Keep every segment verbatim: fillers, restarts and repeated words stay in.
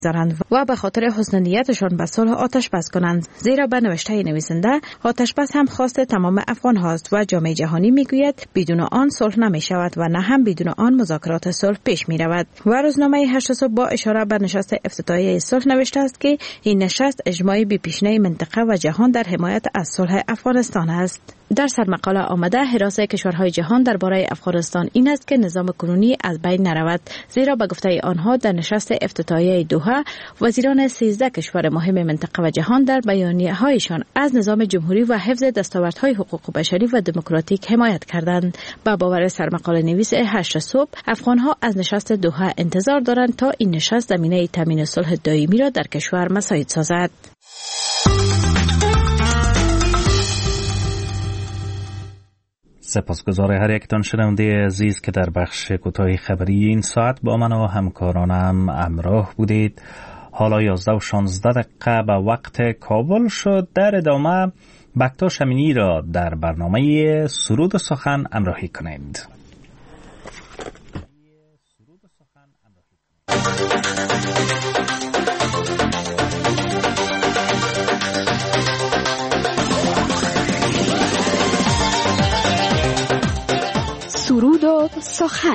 زنند و به خاطر حسن نیتشان به صلح آتش بس کنند، زیرا به نوشته نویسنده آتش بس هم خواست تمام افغان هاست و جامعه جهانی میگوید بدون آن صلح نمی شود و نه هم بدون آن مذاکرات صلح پیش می رود. و روزنامه هشت صبح با اشاره به نشست افتتاحیه صلح نوشته است که این نشست اجماعی بی پیشینه منطقه و جهان در حمایت از صلح افغانستان است. در سرمقاله آمده حراسه کشورهای جهان درباره افغانستان این است که نظام کنونی از بین نرود، زیرا به گفته آنها در نشست افتتاحیه دوحه وزیران سیزده کشور مهم منطقه و جهان در بیانیه‌هایشان از نظام جمهوری و حفظ دستاوردهای حقوق بشری و دموکراتیک حمایت کردند. با باور سرمقاله نویس هشت صبح، افغانها از نشست دوحه انتظار دارند تا این نشست زمینه تامین صلح دائمی را در کشور مساعد سازد. سپاسگزار هر یکتان شنونده عزیز که در بخش کوتاه خبری این ساعت با من و همکارانم همراه بودید. حالا یازده و شانزده دقیقه به وقت کابل شد. در ادامه بکتاش امینی را در برنامه سرود و سخن همراهی کنید. سرود و سخن.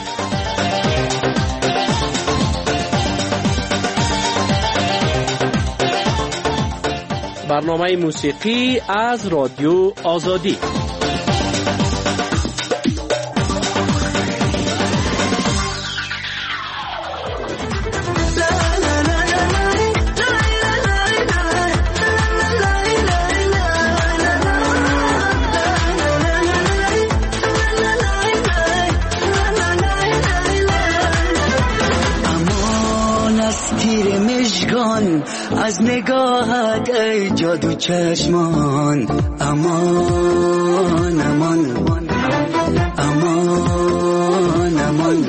برنامه موسیقی از رادیو آزادی. از نگاهت ای جادو چشمان، امان امان امان امان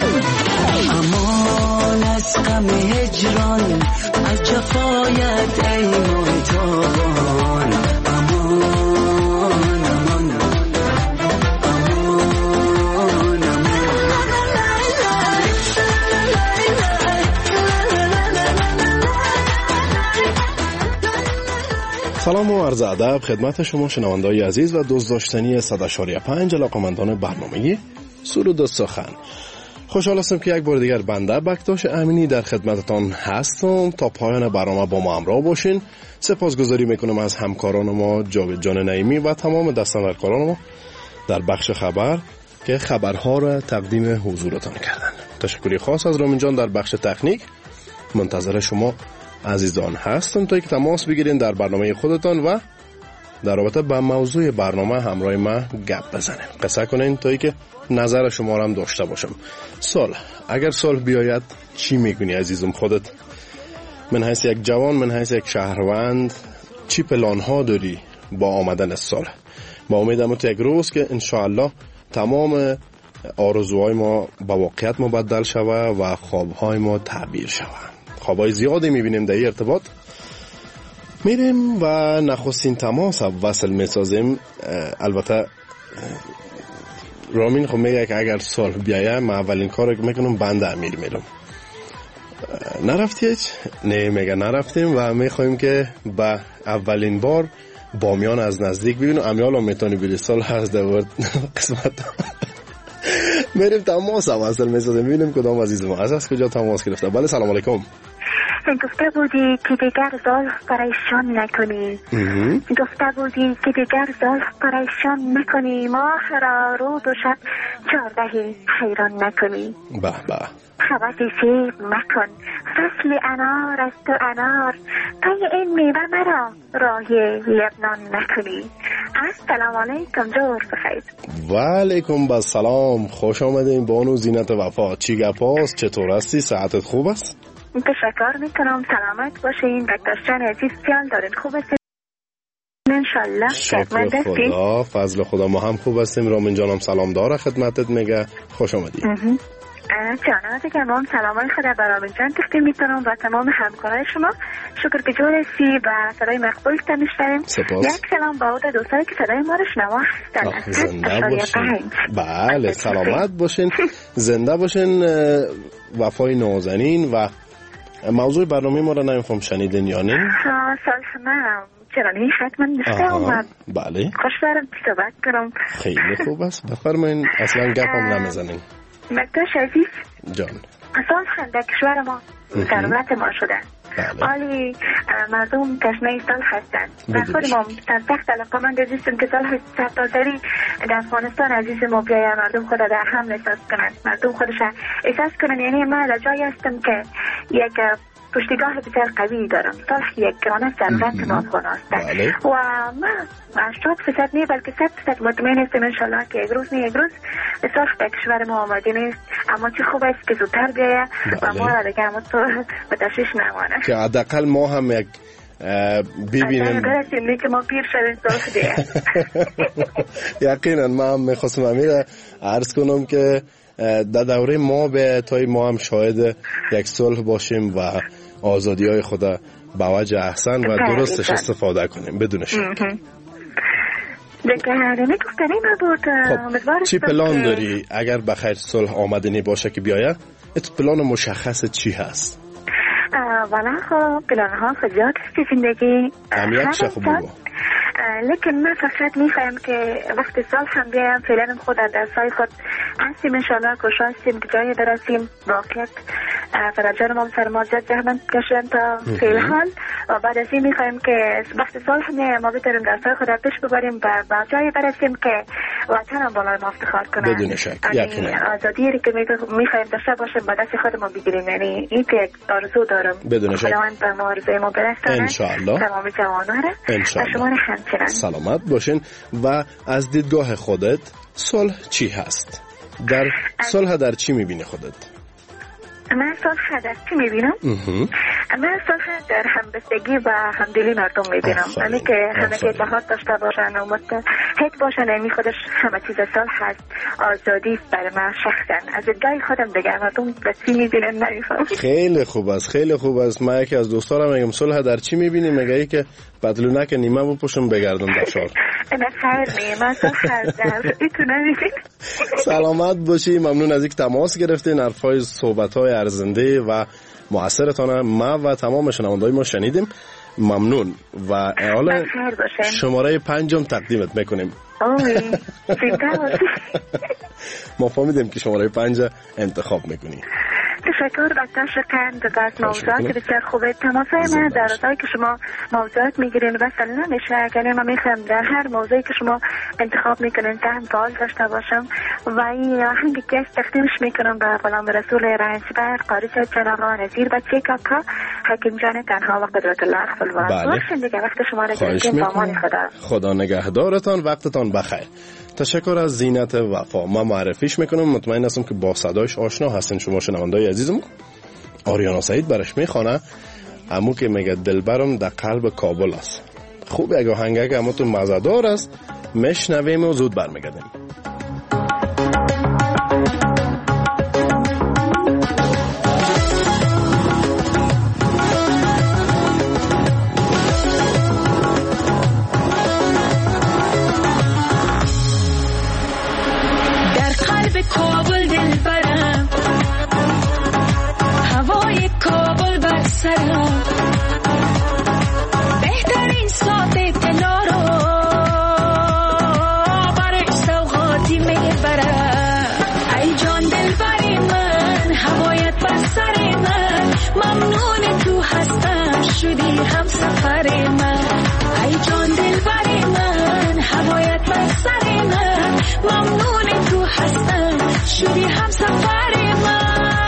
امان از غم هجران، از جفایت ای مهتابان، امان امان امان سلام و عرض ادب خدمت شما شنوندگان عزیز و دوست داشتنی صد و پنج علاقه‌مندان برنامه سرود و سخن. خوشحال هستم که یک بار دیگر بنده بکتاش امینی در خدمتتان هستم. تا پایان برنامه با ما همراه باشین. سپاسگزاری میکنم از همکاران ما جاوید جان نعیمی و تمام دستاندرکاران ما در بخش خبر که خبرها را تقدیم حضورتان کردن. تشکری خاص از رامین جان در بخش تکنیک. منتظر شما عزیزان هستم تا یک تماس بگیرین در برنامه خودتان و در رابطه با موضوع برنامه همراه ما گپ بزنین، قصه کنین تا که نظر شما را هم داشته باشم. صلح، اگر صلح بیاید چی میگونی عزیزم خودت؟ من حیث یک جوان، من حیث یک شهروند، چی پلان ها داری با آمدن صلح؟ با امیدم تو یک روز که انشاءالله تمام آرزوهای ما با واقعیت مبدل شوه و خوابهای ما تعبیر شوه. خوابای زیادی میبینیم در این ارتباط. میریم و نخستین تماس وصل میسازیم. البته رامین خب میگه که اگر صلح بیایه من اولین کار که میکنم بنده امیر میرم. نرفتید؟ نه میگه نرفتیم و میخوایم که با اولین بار بامیان از نزدیک ببینیم. امیال هم میتونی بیلی صلح هست در قسمت. میریم تماس وصل میسازیم ببینیم کدام عزیز ما از کجا تماس گرفته. بله سلام علیکم. گفته بودی که دیگر صلح پریشان نکنی، گفته بودی که دیگر صلح پریشان نکنی، ماه را رود و شب چهاردهی حیران نکنی. به به حوث سیب مکن، فصل انار از تو انار، پای این میوه مرا راهی لبنان نکنی. السلام علیکم، جور بخیر. و علیکم السلام، خوش آمدین بانو زینت وفا. چی گپاست؟ چطور هستی؟ صحتت خوب است؟ تشکر میکنم، سلامت باشین. بکتاشان عزیز خیال دارین، خوب هستین انشالله؟ شکر خدا، فضل خدا ما هم خوب هستیم. رامین جانم سلام داره خدمتت میگه. خوش آمدی. جانم دیگه ما هم سلامای خدا برامین جان تقدیم میکنم و تمام همکارای شما. شکر که جور هستی و صدای مقبول تنشتریم. یک سلام با عود دوستایی که صدای ما رو شنوا هستن. زنده باشین. بله سلامت باشین، زنده باشین. وفای نازنین و موضوع برنامه ما را نمیفهم شنیدین یا نه؟ ها صالح من چرا نه حتما نشته اومد. بله خوش دارم صحبت کنم. خیلی خوب است بفرمایین اصلا گپم نمیزنین. مکتاش عزیز جان صالح در کشور ما ضرورت ما شده. حالی مردم تشنه سال هستند و خود ما در سخت علاقمند عزیزم که سال سرتاسری در افغانستان عزیز ما بیاید مردم خود در حمل احساس کنند، مردم خودش احساس کنند. یعنی من در جایی هستم که یک پشتیگاه بسیار قوی دارم. صلح یک گرانه ضرورت ما افغان است و من هشتاد فیصد نه بلکه صد فیصد مطمئن هستم انشالله که یک روز نه یک روز صلح در کشور ما آماده نیست، اما چه خوب است که زودتر بیاید و ما را دیگر به تشویش نمانه که حداقل ما هم یک ببینیم برسیم که ما پیر شدیم صلح دیگه. یقینا ما هم میخواستم امیر عرض کنم که در دوره ما به تای ما هم شاهد یک صلح باشیم و آزادی های خود به وجه احسن و درستش استفاده کنیم بدون شک. خب چی پلان داری اگر بخیر صلح آمدنی باشه که بیایه؟ ات پلان مشخص چی هست؟ والا خب پلان ها خیلیات است زندگی امیت چه خوب بگو. لیکن من فقط میخوایم که وقتی سال هم بیایم فعلا خود در دستای خود هستیم انشالله کشا هستیم که جایی برسیم واقعیت فرجان ما سرمال جد زحمت کشن تا فعلا و بعد از این میخوایم که وقتی سال هم ما بتریم دستای خود پیش ببریم و با جایی برسیم که وطن هم بالای ما افتخار کنن بدون شک. یعنی آزادی که میخوایم داشته باشیم با دست خود ما بگیریم. یعنی این که یک آرزو دارم بدون شک خداوند به ما آرزوی ما برسانه انشالله تمام جوانان و شما همچنان سلامت باشین. و از دیدگاه خودت صلح چی هست؟ در صلح در چی میبینی خودت؟ من صلح در چی میبینم؟ من صلح در همبستگی و همدلی مردم میبینم. یعنی که همه که اتحاد داشته باشن و متحد باشن. یعنی خودش همه چیز صلح هست. آزادی برای من شخصا از دیدگاه خودم دیگه مردم در چی میبینن نمیفهم. خیلی خوب است خیلی خوب است. من یکی از دوستانم میگم صلح در چی میبینی؟ میگه که پتلونک نیمه بپوشم بگردم در شهر. نه خیر نیم من صلح در ایتو نمیبینم. سلامت باشی. ممنون از اینکه تماس گرفتین. حرفای صحبت‌های ارزنده و موثرتان ما و تمام شنونده‌های ما شنیدیم. ممنون و حالا شماره پنجم تقدیمت میکنیم. ما فهمیدیم که شماره پنج انتخاب میکنی. تشکر بسیار شکرم از موضوعات بسیار خوبه. تماسای من در روزایی که شما موضوعات میگیرین وصل نمیشه. یعنی من میخوام در هر موضوعی که شما انتخاب میکنین ذهن فعال داشته باشم و این آهنگی که تقدیمش میکنم به غلام رسول رنجبر قاری جناب نظیر بچه کاکا حکیم جان تنها و قدرت الله خلوت. باشین دیگه وقت شما را گرفتیم با امان خدا. خدا نگهدارتان. وقتتان بخیر. تشکر از زینت وفا. ما معرفیش میکنم. مطمئن هستم که با صدایش آشنا هستین شما شنونده‌های عزیزم. آریانا سعید برش میخوانه همون که میگه دلبرم در قلب کابل است. خوب اگه آهنگه که همون تو مزدار است میشنویم و زود برمیگردیم. کابل دلبرم هوای کابل بر سرم بهترین ساعت طلا رو برای سوغاتی میبرم. ای جان دلبری من هوایت بر سر من ممنون تو هستم شدی هم سفر من. ای جان دلبری من هوایت بر سر من ممنون تو هستم شدی هم سفر من.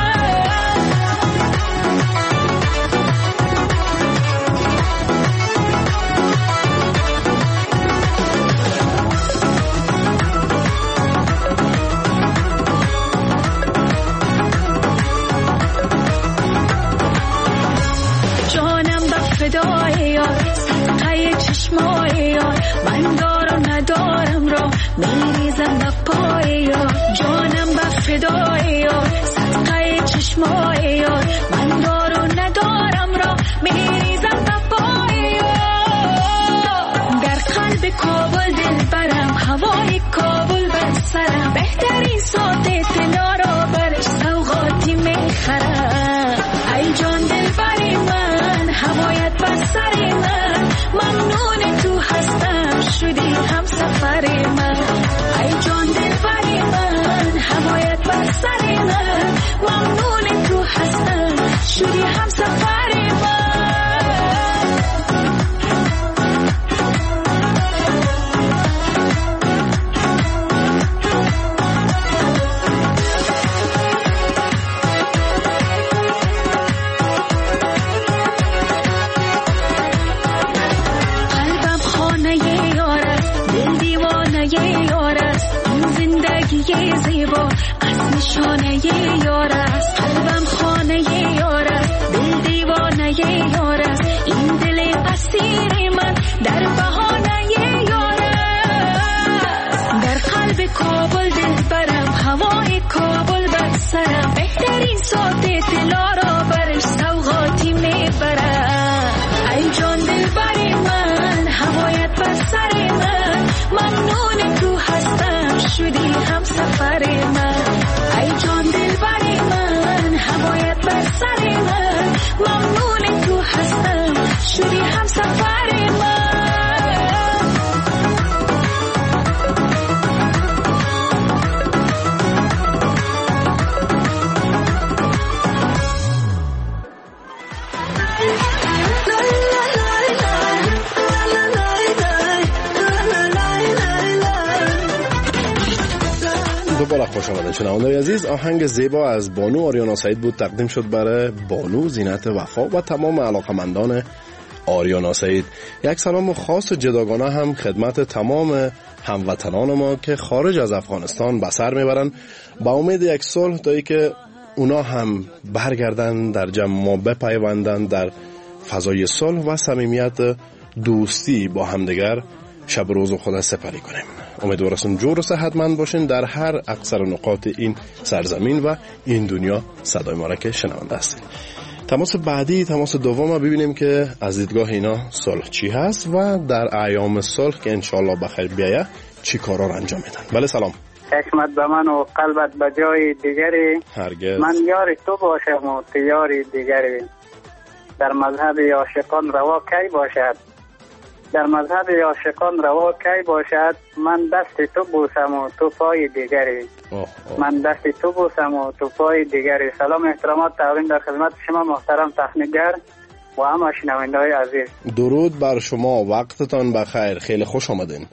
جانم به فدای یار صدقه چشمای یار من دارم ندارم را میریزم به پای یار. جانم به فدای یار صدقه چشمای یار من دارم ندارم را میریزم به پای یار. در قلب کابل دلبرم هوای کابل بر سرم بهترین ساعت طلا را برش سوغاتی میخرم. ای جان دلبرم هم سفر من. یه زیبا از نشانه یار است، قلبم خانه یار است، دل دیوانه یار است، این دل اسیر من در بهانه یار است. در قلب کابل دل برم، هوای کابل بر سرم، بهترین ساعت طلا را برش سوغاتی میبرم. ای جان دل بر من، هوایت بر سر من، ممنون تو هستم شدی هم سفر من. ای جان دل بر من، هوایت بر سر من، ممنون تو هستم شدی هم سفر من. دوباره خوش آمدید شنوندگان عزیز. آهنگ زیبا از بانو آریانا سعید بود، تقدیم شد برای بانو زینت وفا و تمام علاقمندان آریانا سعید. یک سلام خاص جداگانه هم خدمت تمام هموطنان ما که خارج از افغانستان به سر میبرن، با امید یک صلح تا ای که اونا هم برگردن در جمع ما بپیوندن در فضای صلح و صمیمیت دوستی با همدیگر شب روز و خدا سپری کنیم. امیدوارم جور و صحتمند باشین در هر اقصر نقاط این سرزمین و این دنیا. صدای ما را که شنونده هستید. تماس بعدی، تماس دوم، ببینیم که از دیدگاه اینا صلح چی هست و در ایام صلح که انشالله بخیر بیایه چی کارا را انجام میدن. بله سلام. چشمت به من و قلبت به جای دیگری، هرگز من یار تو باشم و تو یاری دیگری. در مذهب عاشقان روا کی باشد، در مذهب عاشقان روا کی باشد، من دست تو بوسم و تو پای دیگری. اوه اوه. من دست تو بوسم و تو پای دیگری. سلام احترامات تقدیم در خدمت شما محترم تخنیکگر و همه شنونده‌های عزیز. درود بر شما، وقتتان بخیر، خیلی خوش آمدین.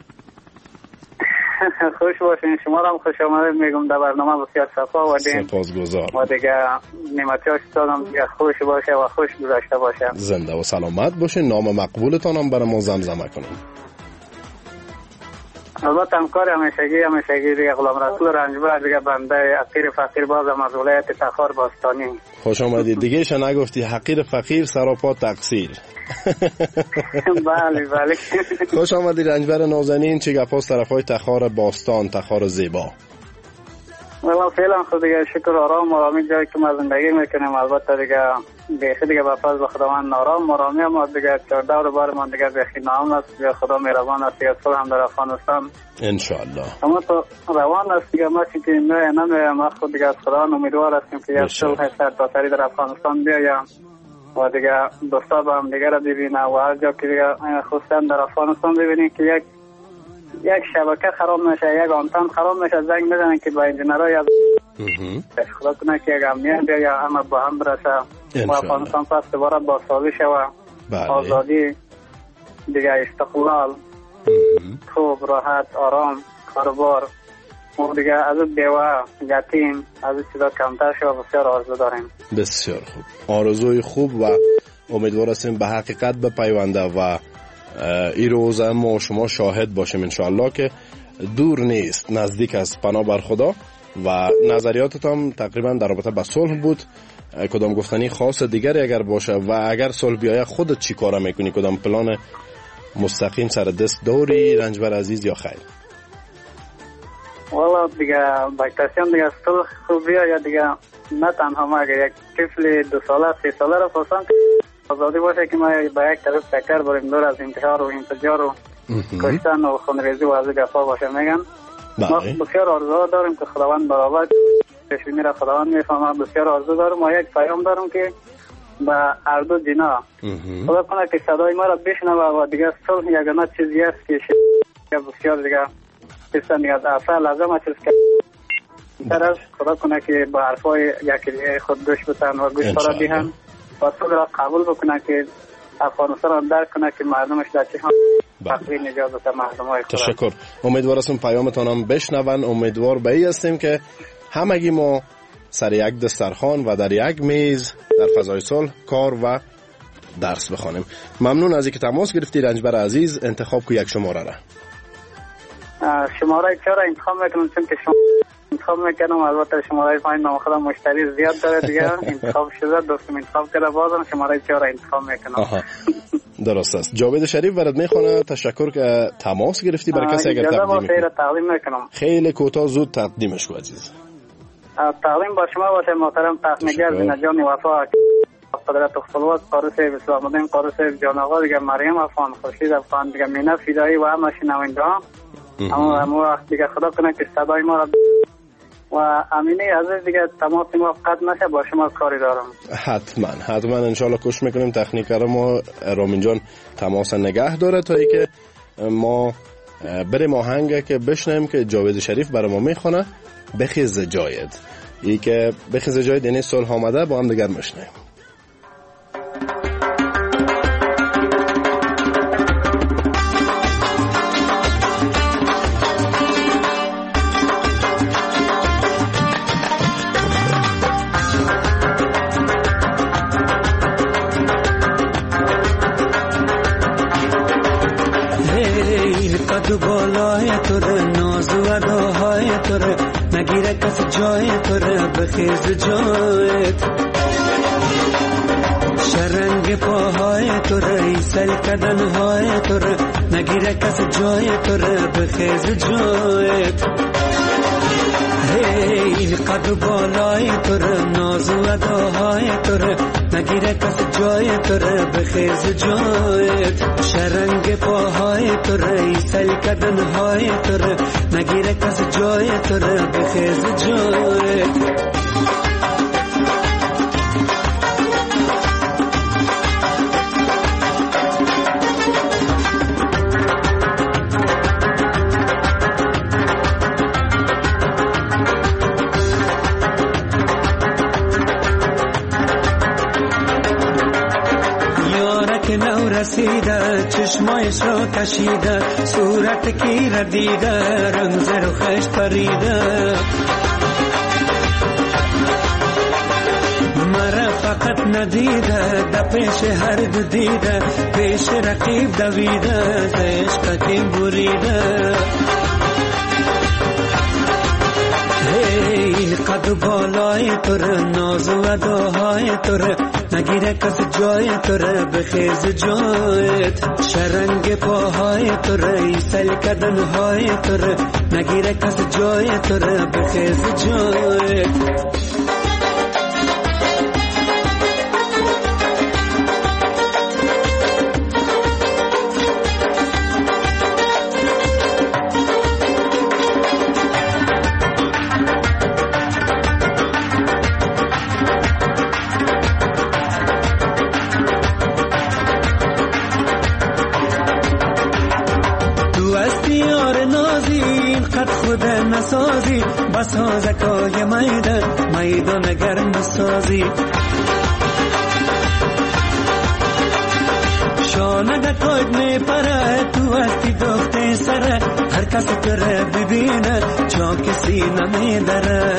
خوش باشین، شما را هم خوش آمدید میگم در برنامه بسیار صفا و دین. سپاسگزار. و دیگه نعمتیاش دادم دیگه خوش باشه و خوش گذشته باشه. زنده و سلامت باشین. نام مقبولتان هم برای ما زمزمه کنین. البته همکار همیشگی همیشگی دیگه غلام رسول رنجبر دیگه بنده حقیر فقیر بازم از ولایت تخار باستانی. خوش آمدید. دیگه شو نگفتی حقیر فقیر سراپا تقصیر. بله بله. خوش آمدید رنجبر نازنین. چه گپاست طرفای تخار باستان، تخار زیبا؟ والله فعلا خود دیگه شکر آرام آرامی جایی که ما زندگی میکنیم. البته دیگه بیخی دیگه با فضل خداوند آرام آرامی هم دیگه چهارده رو بار من دیگه بیخی نام است دیگه. خدا مهربان است دیگه. صلح هم در افغانستان انشاءالله اما تو روان است دیگه. ما چی که نه نمیه، ما خود دیگه از خدا امیدوار هستیم که یک صلح سر تا سری در افغانستان بیایم و دیگه دوستا با هم دیگه را ببینه و هر جا که دیگه خصوصا در افغانستان ببینیم که یک یک شبکه خراب نشه، یک آنتن خراب نشه، زنگ بزنن که با انجینرهای از خدا کنه که یک امنیت بیا یا همه با هم برسه و افغانستان پس دوباره با سازی شوه. آزادی دیگه، استقلال، خوب، راحت، آرام، کاربار و دیگه از بیوه، یتیم، از چیزا کمتر شوه. بسیار آرزو داریم. بسیار خوب. آرزوی خوب و امیدوار هستیم به حقیقت بپیونده و این روز ما شما شاهد باشیم انشاءالله که دور نیست، نزدیک است. پناه بر خدا. و نظریاتت هم تقریبا در رابطه با صلح بود. کدام گفتنی خاص دیگری اگر باشه و اگر صلح بیایه خودت چی کار میکنی؟ کدام پلان مستقیم سر دست داری رنجبر عزیز یا خیر؟ والا دیگه باکتاسیون دیگه صلح خوب بیایه دیگه. نه تنها ما اگر یک طفل دو ساله سه ساله رو پسند آزادی باشه که ما با یک طرف تکر بریم دور از انتحار و انفجار و کشتن و خونریزی و از گفا باشه میگن. ما بسیار آرزو داریم که خداوند برابر پیشبینی را خداوند میفهمه. بسیار آرزو دارم و یک پیام دارم که با هر دو جنا خدا کنه که صدای ما را بشنوه و دیگه صلح یگانه چیزی است که بسیار دیگه چیزا دیگه از اصل لازم چیز که طرف خدا کنه که با حرفای یکی دیگه خود گوش بتن و گوش فرا دیهن و تو را قبول بکنه که افغانستان را درک کنه که مردمش در چه حال تقوی نجات بده مردم های خود. تشکر. امیدوار هستم پیامتان هم بشنون. امیدوار به این هستیم که همگی ما سر یک دسترخوان و در یک میز در فضای صلح کار و درس بخوانیم. ممنون از اینکه تماس گرفتی رنجبر عزیز. انتخاب کو یک شماره را. شماره چهار انتخاب میکنم چون که شما انتخاب میکنم البته شماره پایین نام خودم مشتری زیاد داره دیگه انتخاب شده دوستم انتخاب کرده بازم شماره چهار انتخاب میکنم. آها درست است. جاوید شریف برات میخونه. تشکر که تماس گرفتی. برای کسی اگر تقدیم تقدیم میکنم خیلی کوتاه زود تقدیمش کو عزیز. تقدیم با شما باشه محترم تخنیگر زنجان وفا قدرت خپلوات قاری صاحب اسلام الدین قاری صاحب جان آقا دیگه مریم افغان خورشید افغان دیگه مینا فدایی و همه شنونده ها. اما اما وقت دیگه خدا کنه که صدای ما را و امینه عزیز دیگه تماس ما قطع نشه با شما کاری دارم. حتما حتما انشالله کوشش میکنیم تکنیکر ما رامین جان تماس نگه داره تا ای که ما بریم آهنگ که بشنیم که جاوید شریف برای ما میخونه بخیز جاید. ای که بخیز جاید یعنی صلح آمده با هم دیگر میشنیم. قد بالای توره ناز و اداهای توره نگیره کس جای توره بخیز جایت شرنگ پاهای توره ایسل کدنهای توره نگیره کس جای توره بخیز جایت هی قد بالای توره ناز و اداهای توره نگیره کس جای توره بخیز جایت شرنگ پاهای توره ایسل کدنهای توره نگیره کس جای توره بخیز جایت رسیده چشمایش را کشیده صورت کی را دیده رنگ زر و خش پریده مرا فقط ندیده در پیش هر دو دیده پیش رقیب دویده ز عشق کی بریده هی قد بالای توره ناز و اداهای توره نگیره کس جای توره بخیز جایت شرنگ پاهای توره ایسل کدنهای توره نگیره کس جای توره بخیز جایت نسازی بسازکای میدان میدان گرم بسازی شانه کود میپره تو هستی دخته سره هر کس تره ببینه چون کسی نمیدره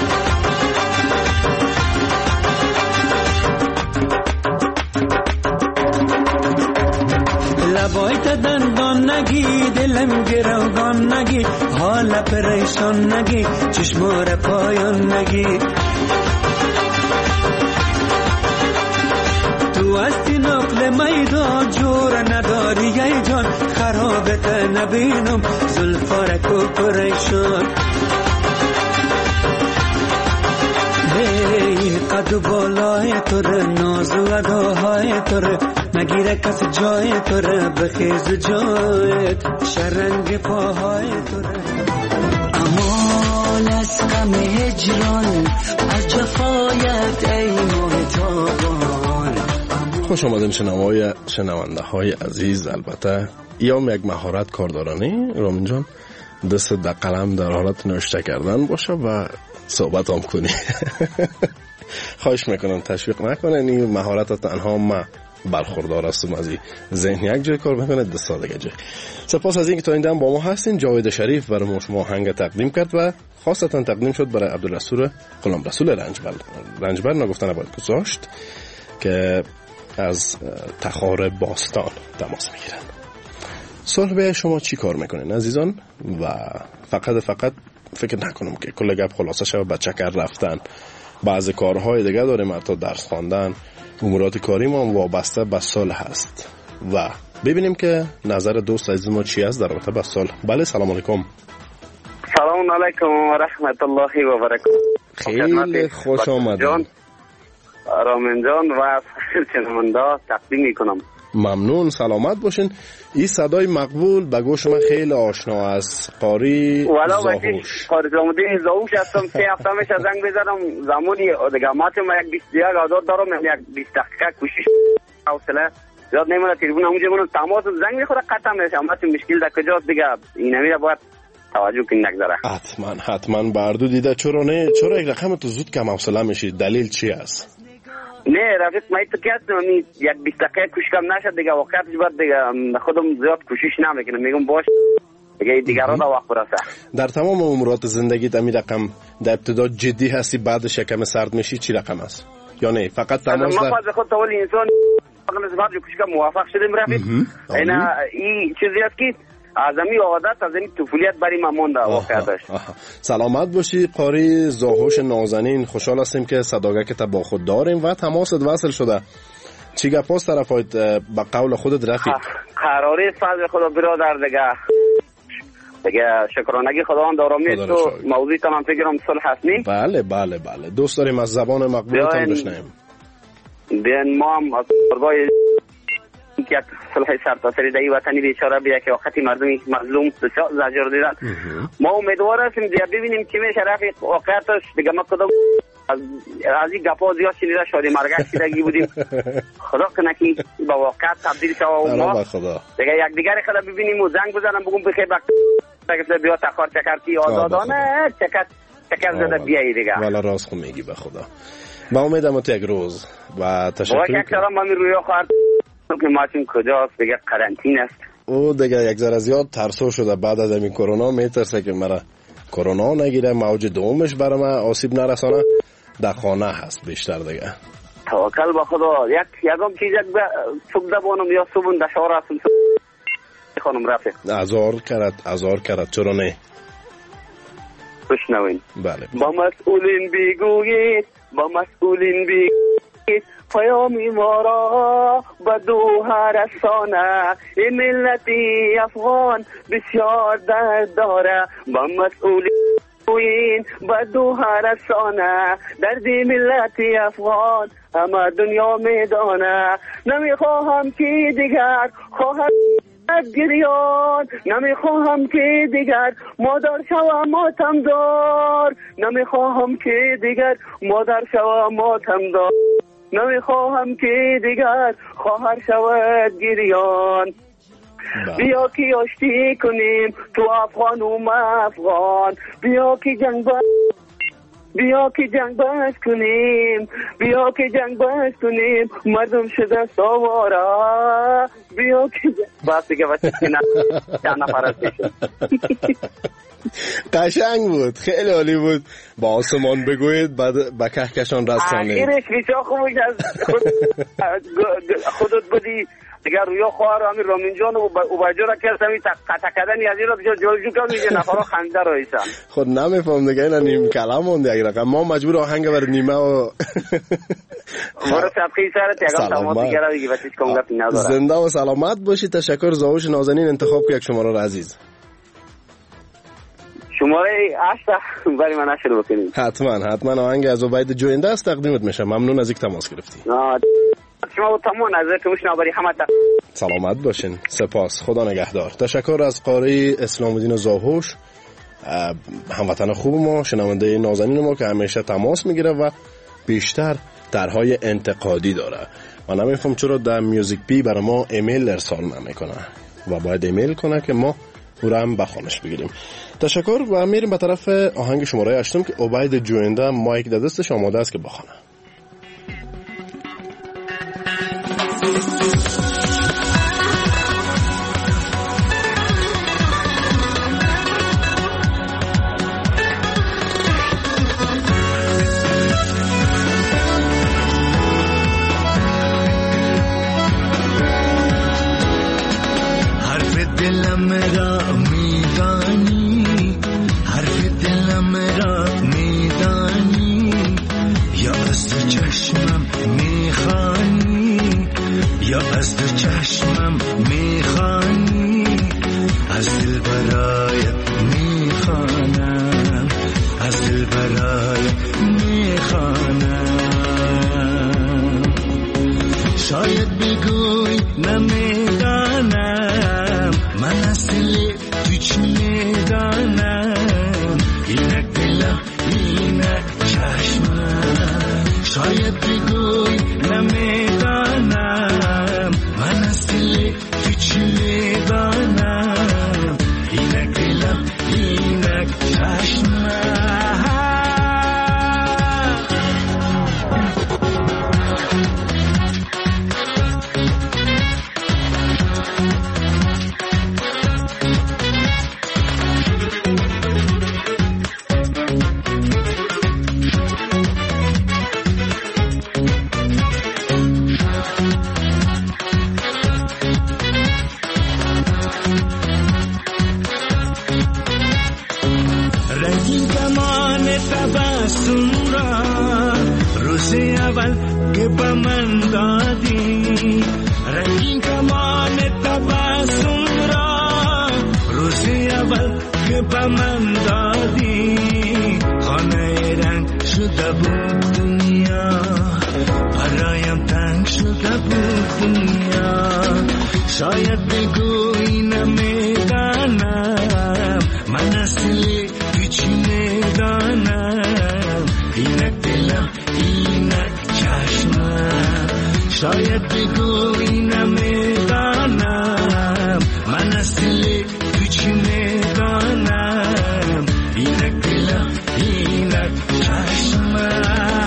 لبایت دندان نگی دلم گروگان نگی حال پریشان نگی چشمار پایان نگی تو هستی نقل میدان جور نداری ای جان خرابت نبینم زلفارکو پریشان هی قد بالای توره ناز و اداهای توره نگیره کس جای توره بخیز جایت شرنگ پاهای توره امان از غم هجران از جفایت ای محتابان. خوش آمدین شنوای شنونده های عزیز. البته ایام یک مهارت کاردارانی رامین جان دست در قلم در حالت نوشته کردن باشه و صحبت هم کنی. خواهش میکنم تشویق نکنین، این مهارت تنها ما برخوردار هستم از این ذهن یک جای کار میکنه دستا دیگه جای. سپاس از اینکه تا این دم با ما هستین. جاوید شریف برای شما آهنگ تقدیم کرد و خاصتا تقدیم شد برای عبدالرسول غلام رسول رنجبر. رنجبر نگفتن نباید گذاشت که از تخار باستان تماس میگیرن. صلح به شما چی کار میکنین عزیزان؟ و فقط فقط فکر نکنم که کل گپ خلاصه شد به چکر رفتن. بعض کارهای دیگه داریم، حتی درس خواندن، امورات کاری ما وابسته به صلح هست و ببینیم که نظر دوست عزیز ما چی است در رابطه با صلح. بله سلام علیکم. سلام علیکم و رحمت الله و برکاته. خیلی خوش آمدید رامین جان و شنونده تقدیم میکنم. ممنون، سلامت باشین. این صدای مقبول به گوش من خیلی آشنا است. قاری زاهوش. قاری زاهوش هستم. سه هفته میشه زنگ بزنم زمانی دیگه ماتم یک بیست دقیقه آزاد دارم، یک بیست دقیقه کوشش حوصله زیاد نمیره، تلفن همونجا منو تماس زنگ میخوره قطع میشه. اما مشکل در کجاست دیگه این نمیره، باید توجه کنید نگذره. حتما حتما بردو دیده چرا نه؟ چرا یک رقم تو زود کم حوصله میشی؟ دلیل چی است؟ نه رفیق من تو کردم یک بیست دقیقه کوشش کم نشد دیگه، وقتش بعد دیگه خودم زیاد کوشش نمیکنم، میگم باش دیگه دیگران را وقت برسه. در تمام امورات زندگیت امی رقم در ابتدا جدی هستی بعدش کم سرد میشی، چی رقم است؟ یا نه فقط تماس در من خود اول انسان نسبت به کوشش کم موفق شدیم رفیق. اینا این چیزی است که از امی عادت از امی طفولیت برای ما مونده واقعیتش. سلامت باشی قاری زاهوش نازنین. خوشحال هستیم که صداقت که با خود داریم و تماست وصل شده. چی گپاست طرفایت به قول خودت رفیق؟ قراره فضل خدا برادر دیگه دیگه شکرانگی خداوند آرامی تو موضوعی تمام فکرم صلح هستیم. بله بله بله دوست داریم از زبان مقبولتان بشنویم. بیان ما هم از برگاه که صلح سرتاسری در این وطنی بیچاره بیده که وقتی مردمی مظلوم زجر دیدن، ما امیدوار هستیم دیگه ببینیم چی میشه رفیق. واقعیتش دیگه ما کدام از از این گپا زیاد شنیده شدیم، مرگش شدگی بودیم. خدا کنه که با واقعیت تبدیل شوه و ما دیگه یک دیگر خدا ببینیم و زنگ بزنم بگم بخیر بخیر بیا تخار چکرتی آزادانه چکر چکر زده بیایی دیگه. والا راست خود میگی به خدا. با امیدم تو یک روز و تشکر میکنم. یک سلام من روی خواهد که ماشین کجاست دیگه قرنطینه است. او دیگه یک ذره زیاد ترسو شده بعد از این کرونا، میترسه که مرا کرونا نگیره، موج دومش برای من آسیب نرسانه. در خانه هست بیشتر دیگه. توکل به خدا. یک یکم چیز یک صبح دبانم یا صبح در شهر هستم خانم رفیق. ازار کرد ازار کرد چرا نه؟ بشنوین. بله. با مسئولین بگویید با مسئولین بگویید پیامی ما را به دوها رسانه، این ملتی افغان بسیار درد داره. با مسئولین بگویید به دوها رسانه، دردی ملتی افغان همه دنیا میدانه. نمیخواهم که دیگر خواهد گریان، نمیخواهم که دیگر مادر شوم ماتم دار، نمیخواهم که دیگر مادر شوم ماتم دار، نمیخواهم که دیگر خواهر شود گریان. بیا که آشتی کنیم تو افغان و ما افغان، بیا که جنگ با بیا که جنگ بس کنیم، بیا که جنگ بس کنیم، مردم شده سوارا، بیا که بس دیگه بس کنیم چند نفر هستیشون. قشنگ بود، خیلی عالی بود. با آسمان بگوید بعد به کهکشان رسانید. آخرش بیچا خوب از خودت بودی دیگه رویا خواهر همین رامین جان و اوباجو را کرد همین تکدنی از این را بجا جلجو کن میگه نفرها خنده رو ایسان. خود نمیفهم دیگه اینا نیم کلام مونده یک رقم. ما مجبور آهنگ بر نیمه و مرا صدقی سرت یکم تماس دیگه را بگی و چیز کم گفتی نداره. زنده و سلامت باشی. تشکر زاهوش نازنین. انتخاب که یک شماره را عزیز شماره هشت برای من شروع بکنیم. حتما حتما آهنگ از عبید جوینده است تقدیمت میشه. ممنون از اینکه تماس گرفتی. شما تمام نظر که مشنواری همه تا سلامت باشین. سپاس. خدا نگهدار. تشکر از قاری اسلام الدین زاهوش، هموطن خوب ما، شنونده نازنین ما که همیشه تماس میگیره و بیشتر طرحهای انتقادی داره. من نمیفهم چرا در میوزیک بی برای ما ایمیل ارسال نمیکنه و باید ایمیل کنه که ما او را هم بخوانش بگیریم. تشکر و میریم به طرف آهنگ شماره هشتم که عبید جوینده مایک در دستش آماده است که بخونه. دلم را میدانی، حرف دلم را میدانی، یا از تو چشمم میخوانی، یا از تو چشمم میخوانی، از دل برایت میخوانم، از دل برایت میخوانم. شاید بگوی نمیدانم، من اصلی تو چی میدانم، اینک دلم اینک چشمم. شاید بگوی نمیدانم، من اصلی تو چی میدانم، اینک دلم اینک چشمم. که با من دادی رنگین کمان تبسم را، روز اول که با من دادی خانه رنگ شده بود دنیا، برایم تنگ شده بود دنیا. شاید بگوی نمیدانم، من اصلی تو چی میدانم، اینک دلم اینک چشمم. شاید بگوی نمیدانم، من اصلی تو چی میدانم، اینک دلم اینک چشمم.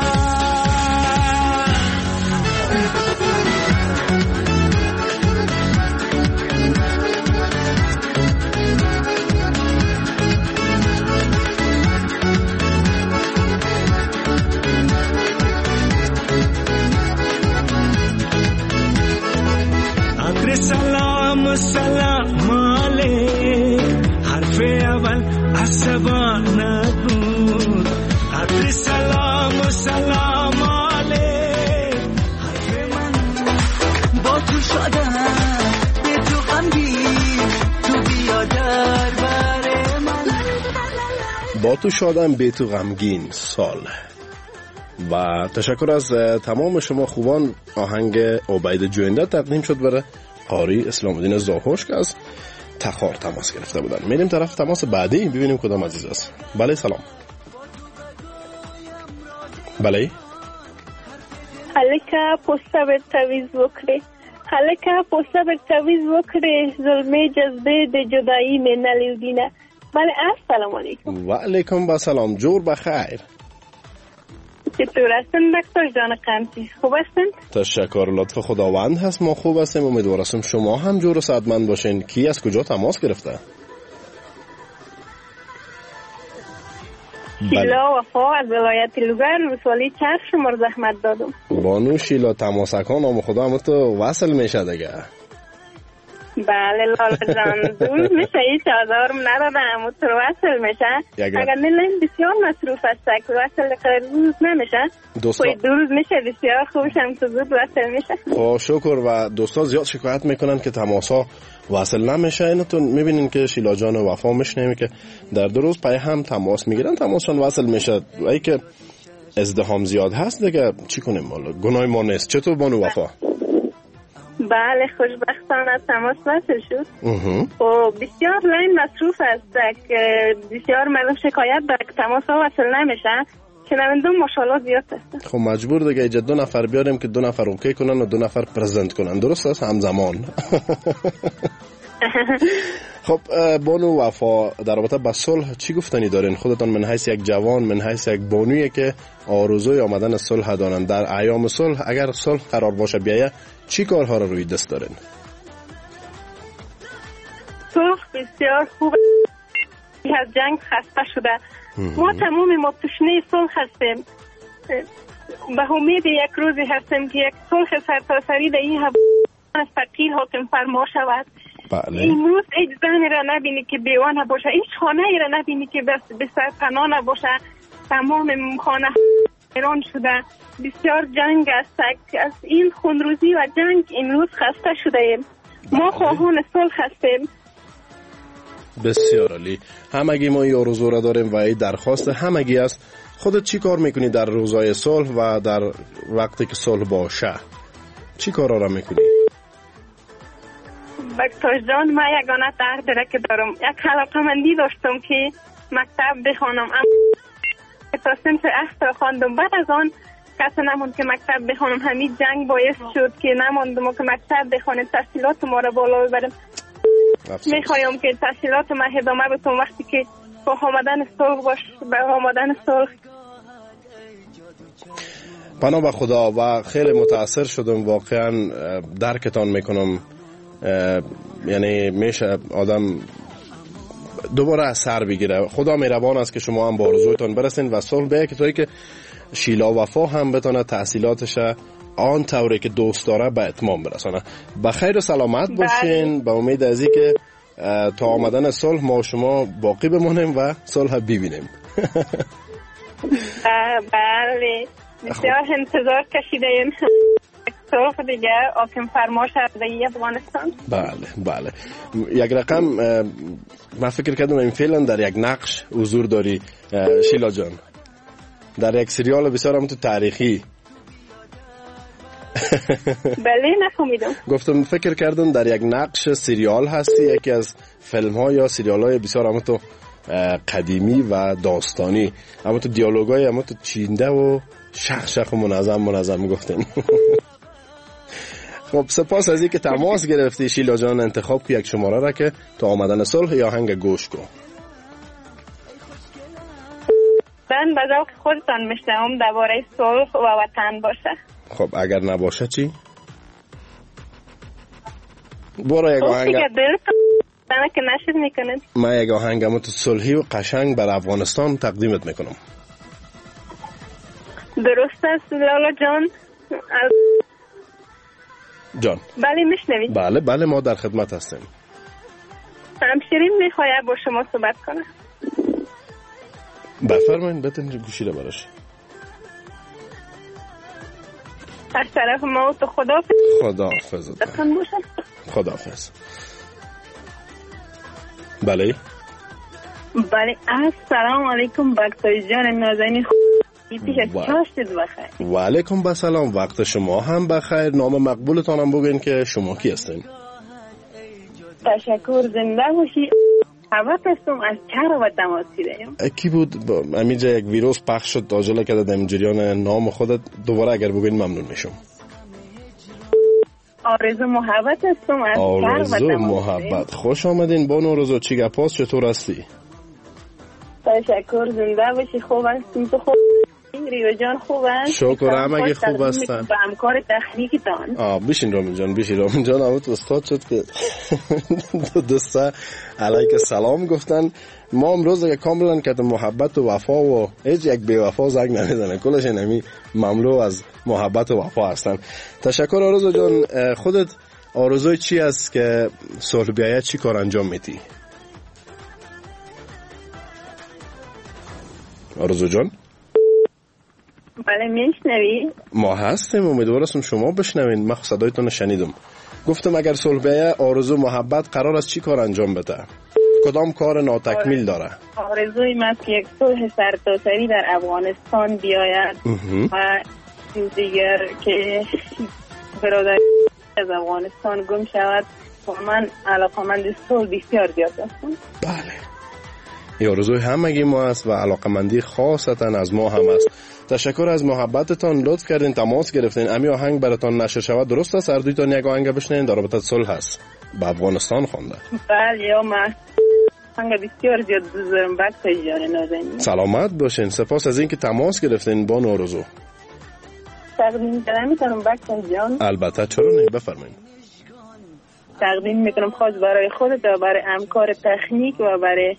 سلام سلام علیک، حرف اول عصبانه بود. عطر سلام سلام علیک، حرف من با تو شدم به تو غمگین، تو بیا در بر من. با تو شدم به تو غمگین سال. و تشکر از تمام شما خوبان. آهنگ عبید جوینده تقدیم شد برای قاری اسلام الدین زاهوش که از تخار تماس گرفته بودن. میریم طرف تماس بعدی ببینیم کدام عزیز است. بله سلام. بله حالکا پوستا به تعویض وکړي، حالکا پوستا به تعویض وکړي، ظلمي جذبه د جدایی مې نلیدینه. بله السلام علیکم. و علیکم با سلام. جور بخیر. چطور هستن دکتر جان قمچی؟ خوب هستن؟ تشکر، لطف خداوند هست، ما خوب هستیم. امیدوارم شما هم جور و سعادتمند باشین. کی از کجا تماس گرفته؟ شیلا وفا از ولایت لوگر، ولسوالی چرخ شما زحمت دادم. بانو شیلا تماسکان نام خدا هم تو وصل میشه دیگه. بله لالا جان دور میشه، هیچ آزارم ندادم و تو وصل میشه. اگر نلیم بسیار مصروف است که وصل روز نمیشه، خوی دو روز میشه بسیار خوبشم تو زود وصل میشه. خب شکر. و دوستا زیاد شکایت میکنن که تماسا وصل نمیشه. اینو تو میبینین که شیلا جان وفا میشنیم که در دو روز پای هم تماس میگیرن، تماسشون وصل میشه. ای که ازدحام زیاد هست دیگه چی کنیم، والا گناه ما نیست. چطور بانو وفا؟ بله خوشبختانه تماس وصل شد. و بسیار لین مصروف است که بسیار مردم شکایت داره که تماس ها وصل نمیشه. شنونده ماشاءالله زیاد است. خب مجبور دیگه اینجا دو نفر بیاریم که دو نفر اوکی کنن و دو نفر پرزنت کنن، درست است همزمان. خب بانو وفا، در رابطه با صلح چی گفتنی دارین خودتان من حیث یک جوان، من حیث یک بانویی که آرزوی آمدن صلح دارن؟ در ایام صلح اگر صلح قرار باشه بیایه چی کارها رو روی دست دارین؟ صلح بسیار خوب از جنگ خسته شده. ما تمام ما تشنه صلح هستیم. به امید یک روزی هستیم که یک صلح سرتاسری در این هوا ثقیل حاکم فرما شود. بله. امروز هیچ زنی را نبینی که بیوانه باشه، هیچ خانه ای را نبینی که بس به سرپناه نباشه. تمام خانه ایران شده. بسیار جنگ است. از این خونروزی و جنگ امروز خسته شده ایم. ما خواهان صلح هستیم. بسیار عالی. همگی ما این آرزو را داریم و این درخواست همگی است. خودت چی کار میکنی در روزهای صلح و در وقتی که صلح باشه؟ چی کارا را میکنی؟ بکتاش جان، من یگانه درد که دارم. یک علاقه‌مندی داشتم که مکتب بخوانم، اما تا صنف هفت را خواندم. بعد از آن کسی نموند که مکتب بخوانم. همین جنگ باعث شد که نماندم که مکتب بخوانم، تحصیلات ما را بالا ببرم. میخوایم که تحصیلات ما ادامه بدم وقتی که با آمدن صلح باش با آمدن صلح. پناه به خدا و خیلی متاثر شدم، واقعا درکتان میکنم. یعنی میشه آدم دوباره از سر بگیره. خدا مهربان است که شما هم با آرزویتان برسین و صلح بیه که توی که شیلا وفا هم بتونه تحصیلاتش آن طوری که دوست داره به اتمام برسانه. به خیر و سلامت باشین. به امید از اینکه تا آمدن صلح ما شما باقی بمونیم و صلح ببینیم. بله بسیار انتظار کشیدیم صلح دیگه حاکم فرما شد در افغانستان. بله بله. یک رقم من فکر کردم این فعلا در یک نقش حضور داری شیلا جان، در یک سریال بسیار هم تو تاریخی. بله نفهمیدم. گفتم فکر کردم در یک نقش سریال هستی، یکی از فیلم ها یا سریال های بسیار هم تو قدیمی و داستانی، اما تو دیالوگ های اما تو چینده و شخ شخ و منظم منظم گفتیم. خب سپاس از اینکه تماس گرفتی شیلا جان. انتخاب که یک شماره را که تا آمدن صلح یا آهنگ گوش کن. من به ذوق خودتان میشنوم درباره صلح و وطن باشه. خب اگر نباشه چی؟ برو یک آهنگ من که نشد میکنید. من یک آهنگمو تو صلحی و قشنگ بر افغانستان تقدیمت میکنم. درست است لالا جان. جان بله میشنوید؟ بله بله ما در خدمت هستیم. همشیرین میخواید با شما صحبت کنه. بفرمایید بتون گوشی رو براش. از طرف ما تو خدا خدا حافظ. خدا حافظ. بله بله السلام علیکم بکتای جان نازنین. و علیکم بسلام. وقت شما هم بخیر. نام مقبولتان هم بگین که شما کی هستین؟ تشکر. زنده باشی. حوات هستم از چهر و تماس گیریم. کی بود همینجا یک ویروس پخش شد عجله کرده در جریان نام خودت دوباره اگر بگین ممنون میشم. آرزو محبت هستم از چهر و تماس. آرزو محبت. خوش آمدین بانو آرزو. چی گپاست؟ چطور هستی؟ تشکر. زنده باشی. خوب هستیم تو؟ خوب ریو جان خوب هست؟ شکر همگی خوب هستن. با همکار تخنیکی تان. آه بیشین رامین جان بیشین. رامین جان همون استاد شد که دوسته علیک سلام گفتن. ما امروز که کاملا که محبت و وفا و هیچ یک بی وفا زنگ نمیزنه. کلش اینمی مملو از محبت و وفا هستن. تشکر آرزو جان. خودت آرزوی چی است که صلح بیاید چی کار انجام میدی؟ آرزو جان بله میشنوی؟ ما هستیم. امیدوارم شما بشنوین. من صدایتون شنیدم. گفتم اگر صلح بیاید آرزو محبت قرار است چی کار انجام بده؟ کدام کار ناتکمیل داره؟ آرزوی من که یک صلح سرتاسری در افغانستان بیاید و دیگر که برادر از افغانستان گم شود و من علاقمند صلح بسیار زیاد هستم. بله این آرزوی همگی ما است و علاقمندی خاصتا از ما هم است. تشکر از محبتتان. لطف کردین تماس گرفتین. امی آهنگ براتان نشر شود. درست است هر دویتان یک آهنگ بشنوین در رابطه صلح هست. به افغانستان خوانده. بله یا من هنگه بسیار زیاد دوست دارم بکتای جان نازنین. سلامت باشین. سپاس از اینکه تماس گرفتین با آرزو. تقدیم کنم میتونم بکتای جان؟ البته چرا نه، بفرمایید. تقدیم میکنم خاص برای خودت و برای همکار تکنیک و برای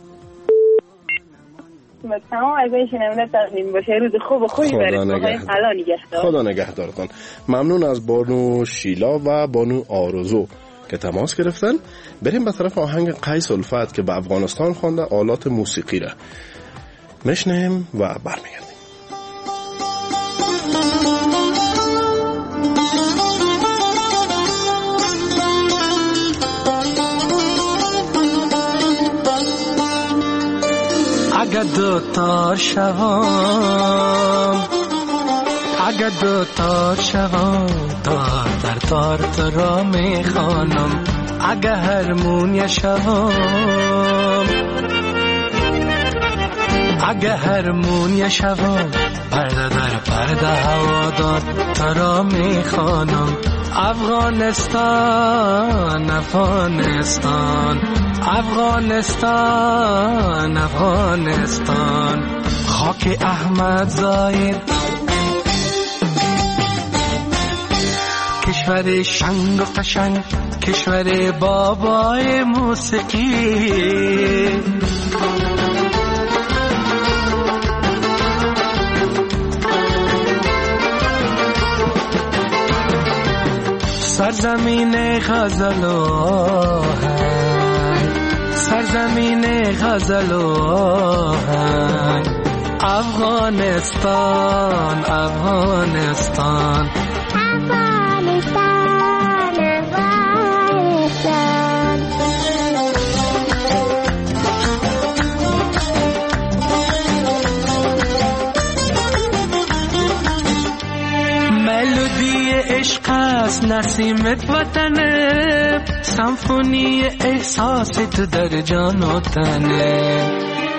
و تمام عزیز شنونده تقدیم باشه. روز خوب و خوبی برای خدا نگهدار. خدا نگهدارتان. ممنون از بانو شیلا و بانو آرزو که تماس گرفتن. بریم به طرف آهنگ قیس الفت که به افغانستان خوانده آلات موسیقی را میشنیم و برمیگردیم. اگر دو تار شوام اگر دو تار شوام تار در تار تو را میخوانم اگر هرمونی شوام اگر هرمونی شوام پرده در پرده هوادار تو را میخوانم افغانستان افغانستان افغانستان افغانستان خاک احمد زاید کشور شنگ و قشنگ کشور بابای موسیقی سرزمین غزل و آهنگ سرزمین غزل و آهنگ افغانستان افغانستان افغانستان افغانستان ملودی عشق است نسیمت وطنه سمفونی احساس تو در جان و تنه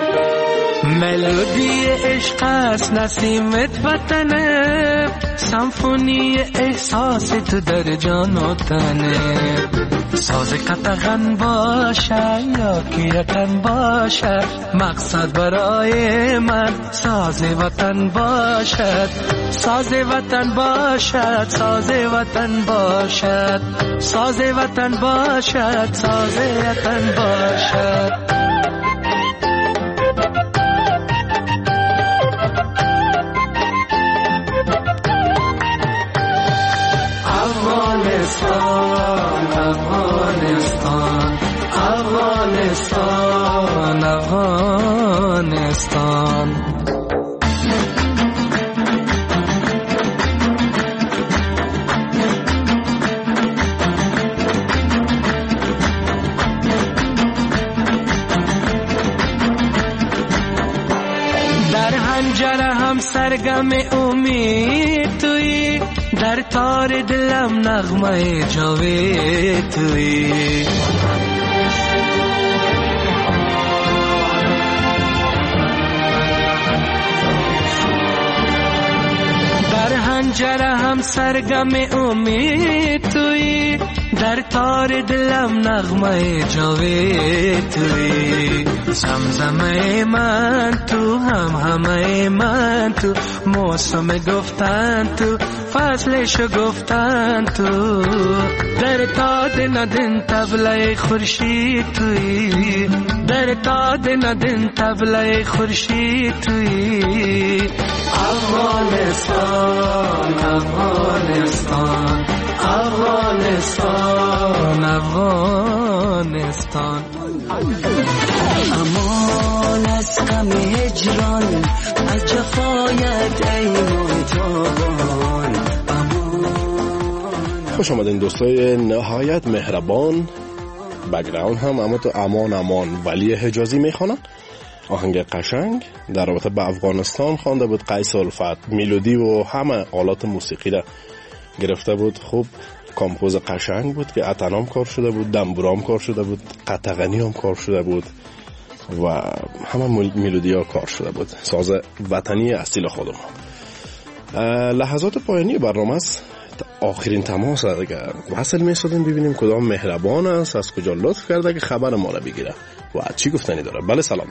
ملودی عشق است نسیمت وطنه سمفونی احساس تو در جان و تنه ساز قطغن باشه یا کیرکن باشه مقصد برای من ساز وطن باشد ساز وطن باشد ساز وطن باشد ساز وطن باشد ساز وطن باشد افغانستان افغانستان افغانستان افغانستان در حنجره هم سرگم امید تویی در تار دلم نغمه جاوید تویی در حنجره هم سرگم امید تویی در تار دلم نغمه جاوید تویی زمزمه من تو هم همه من تو موسم گفتن تو فصلشو گفتن تو در تاد ندن تبله خورشید تویی در تاد ندن تبله خورشید تویی افغانستان افغانستان افغانستان افغانستان امان از غم هجران از جفایت ای محتابان. خوش آمدین دوستای نهایت مهربان. بگراون هم اما تو امان امان ولی حجازی میخوانن. آهنگ قشنگ در رابطه با افغانستان خوانده بود قیس الفت. میلودی و همه آلات موسیقی را گرفته بود. خوب کامپوز قشنگ بود که اتنام کار شده بود، دنبورام کار شده بود، قطغنی هم کار شده بود و همه میلودی ها کار شده بود. ساز وطنی اصیل خودم. لحظات پایانی برنامه است. آخرین تماس دیگه وصل می‌شدیم ببینیم کدام مهربان است، از کجا لطف کرده که خبر ما را بگیره و چی گفتنی داره. بله سلام.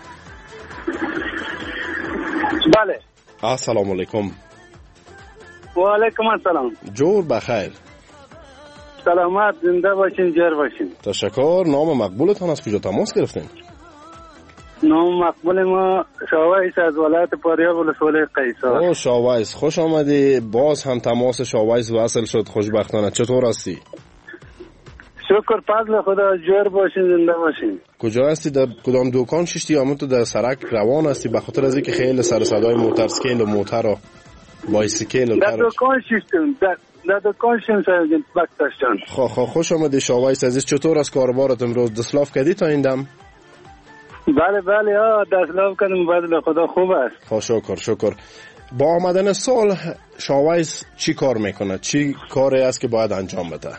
بله السلام علیکم. و علیکم السلام. جور بخیر. سلامت زنده باشین جر باشین. تشکر. نام مقبولتان از کجا تماس گرفتین؟ نام مقبول ما شاویس از ولایت پاریاب ولسوالی قیصر. او شاویس خوش آمدی. باز هم تماس شاویس وصل شد خوشبختانه. چطور هستی؟ شکر فضل خدا جر باشین زنده باشین. کجا هستی؟ در کدام دکان ششتی یا تو در سرک روان هستی؟ به خاطر از اینکه خیلی سر صدای موتورسیکل و موتر و بایسیکل و در دکان ششتم در در دکان ششتم سرجن بکتاش جان. خو خو خوش آمدی شاویس عزیز. چطور از کاربارت امروز؟ دستلاف کردی تا این دم؟ بله بله ها دستلاف کردم فضل خدا خوب است. خو شکر شکر. با آمدن سال شاویس چی کار میکنه؟ چی کاری است که باید انجام بده؟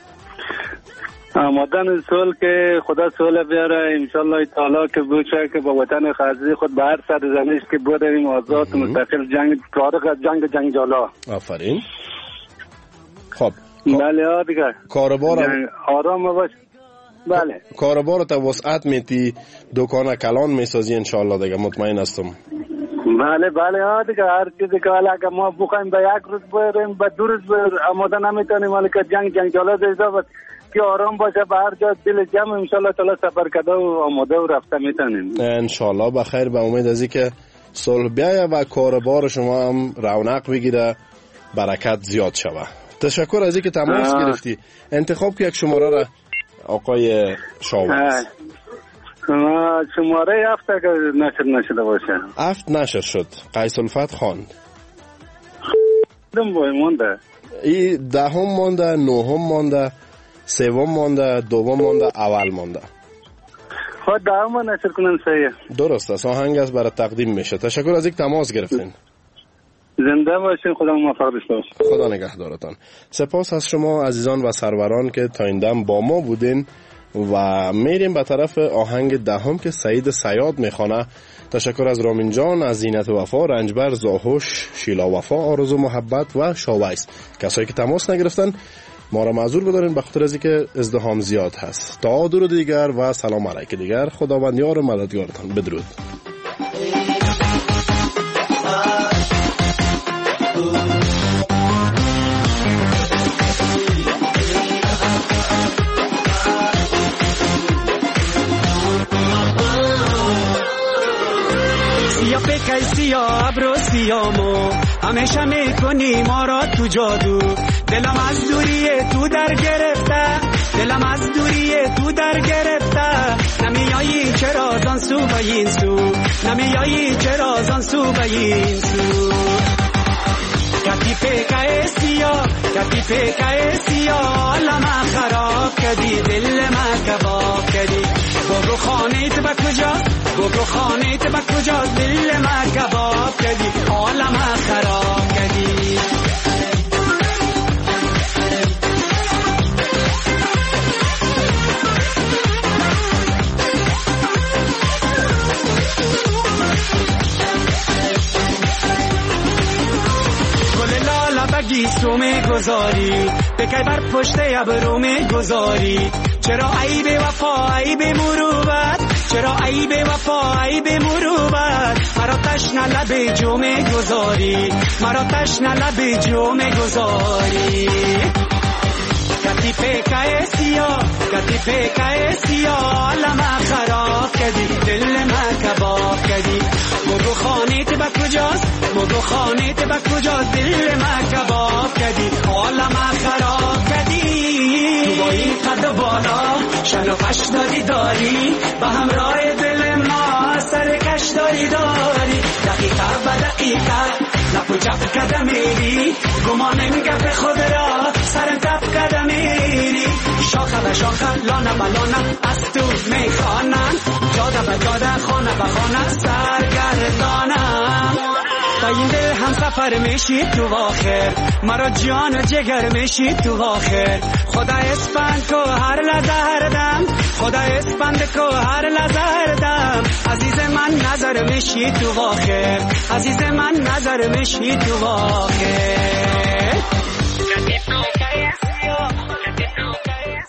آمدن سال که خدا سال بیاره انشالله تعالی که بوشه که با وطن خارجی خود به هر سرزمینش که بودیم آزاد مستقل جنگ فارغ از جنگ جنگجالا. آفرین. خب بله ها دیگه کاربار آرام باش. بله کاربار تا وسعت میتی دکان کلان میسازی انشالله دیگه مطمئن هستم. بله بله ها دیگه هر چیزی که حالا اگه ما بخوایم به یک روز بریم به دو روز آماده نمیتونیم ولی که جنگ جنگجالا دیده بس که آرام باشه به هر جا دل جمع انشالله تعالی سفر کرده و آماده و رفته میتونیم انشالله. بخیر به امید از اینکه صلح بیایه و کاربار شما هم رونق بگیره برکت زیاد شوه. تشکر از اینکه تماس گرفتی. انتخاب که یک شماره را آقای شاویس. شماره هفت که نشر نشده باشه. هفت نشر شد. قیس الفت خان دم بای مونده. ای دهم مونده، نهم مونده، سوم مونده، دوم مونده، اول مونده. خود دهم نشر کنن صحیح. درست است. آهنگ است برای تقدیم میشه. تشکر از اینکه تماس گرفتین. زنده باشین. خدا موفق باشه. خدا نگهدارتان. سپاس از شما عزیزان و سروران که تا این دم با ما بودین و میریم به طرف آهنگ دهم که سعید صیاد میخوانه. تشکر از رامین جان، از زینت وفا، رنجبر، زاهوش، شیلا وفا، آرزو محبت و شاویس. کسایی که تماس نگرفتن ما را معذور بدارین به خاطر از اینکه ازدحام زیاد هست. تا درود دیگر و سلام علیک دیگر. خداوند یار و مددگارتان. بدرود. سیاه پکای سیاه ابرو سیامو همیشه میکنی ما را تو جادو. دلم از دوری تو در گرفته، دلم از دوری تو در گرفته. نمیایی چرا زان سو به این سو، نمیایی چرا زان سو به این سو. کتی پکای سیاه، کتی پکای سیاه لما خراب کردی، دل ما کباب کردی. بگو خانیت با کجاست، بگو خانیت با کجاست، دل ما کباب کردی، حالم خراب کردی. بگی سو می گذاری بکی بر پشت ابرو می گذاری. چرا عیب وفا عیب مروبت، چرا عیب وفا عیب مروبت. مرا تشنه لب جو می گذاری، مرا تشنه لب جو می گذاری. کتی پکای سیاه، کتی پکای سیاه لما خراب کردی، دل ما کباب کردی. بگو خانیت با کجاست، بگو خانیت با کجاست، دل ما کباب کردی، حالم خراب کردی. تو با این قد بالا شن و قش داری داری، به همراه دل ما سر کش داری داری. دقیقه به دقیقه لپ و چپ کده میری، گمان نگه خود را سر تپ کده میری. شاخه به شاخه لانه به لانه از تو میخوانم، جاده به جاده خانه به خانه سرگردانم. با این دل هم سفر میشی تو آخر، مرا جان و جگر میشی تو آخر. خدا اسپند کو هر لحظه هر دم، خدا اسپند کو هر لحظه هر دم. عزیز من نظر میشی تو آخر، عزیز من نظر میشی تو آخر.